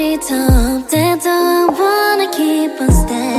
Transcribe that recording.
body top. That's all I wanna keep on staying.